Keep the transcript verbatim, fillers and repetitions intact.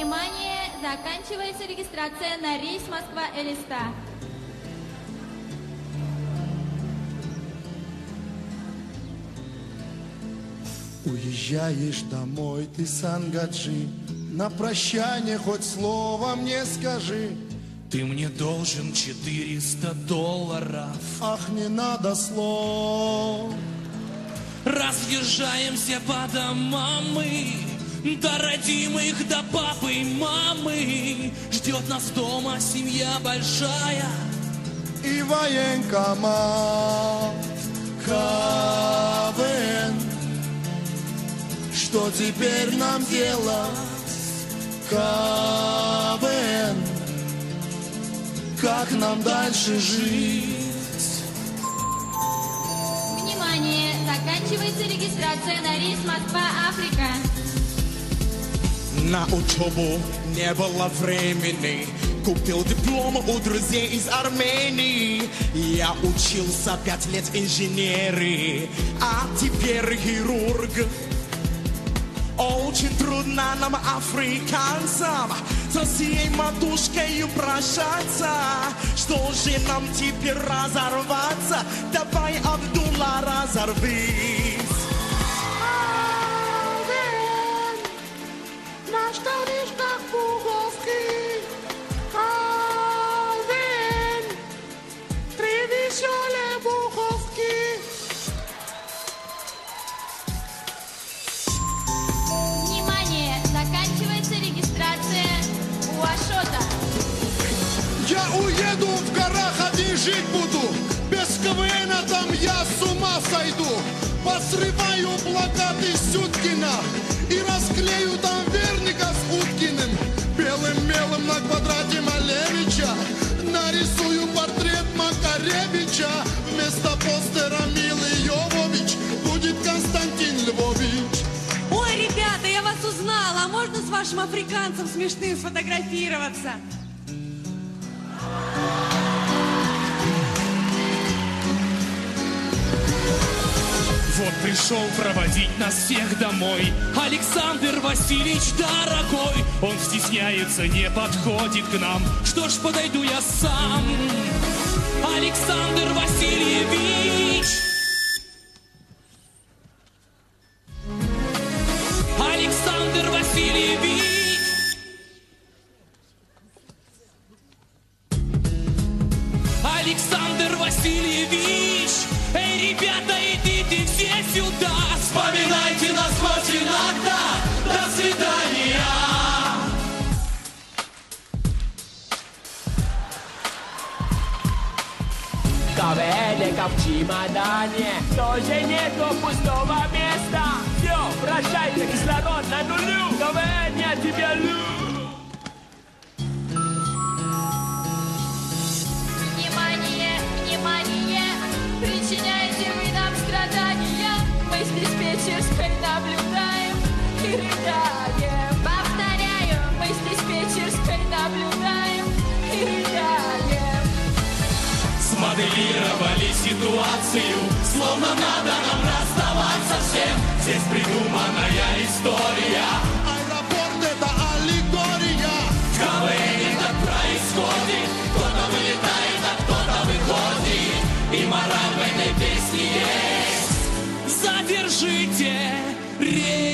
Внимание, заканчивается регистрация на рейс Москва-Элиста. Уезжаешь домой ты, Сангаджи, на прощание хоть слово мне скажи. Ты мне должен четыреста долларов. Ах, не надо слов. Разъезжаемся по домам мы, до родимых, до папы и мамы. Ждет нас дома семья большая и военкомат. КВН. Что теперь нам делать? КВН. Как нам дальше жить? Внимание! Заканчивается регистрация на рейс Москва-Африка. На учебу не было времени. Купил диплом у друзей из Армении. Я учился пять лет инженерии, а теперь хирург. Очень трудно нам, африканцам, со всей матушкой прощаться. Что же нам теперь разорваться? Давай, Абдулла, разорвись. Кавен, наш Париж как пуговки. Кавен, три веселые буховки. У Ашота. Я уеду в горах, один жить буду. Без КВНа там я с ума сойду. Посрываю плакаты Сюткина и расклею там Верника с Уткиным. Белым мелом на квадрате Малевича нарисую портрет Макаревича. Вместо постера Милы Йовович будет Константин Львович. Ой, ребята, я вас узнала. А можно с вашим африканцем смешным сфотографироваться? Вот пришел проводить нас всех домой Александр Васильевич дорогой. Он стесняется, не подходит к нам. Что ж, подойду я сам. Александр Васильевич. Александр Васильевич. Александр Васильевич. Эй, ребята, идите все сюда. Вспоминайте нас хоть иногда. До свидания. КВН как в чемодане, тоже нету пустого места. Все, прощайте, кислород на нулю. КВН, я тебя люблю. Внимание, внимание! Причиняете вы нам страдания. Мы с диспетчерской наблюдаем и рыдаем. Повторяю, мы с диспетчерской наблюдаем и рыдаем. Смоделировали ситуацию, словно надо нам расставаться всем. Здесь придуманная история. Аэропорт это аллегория. В КВН так происходит. Кто-то вылетает, а кто-то выходит. И мораль в этой песне есть. Задержите рейс.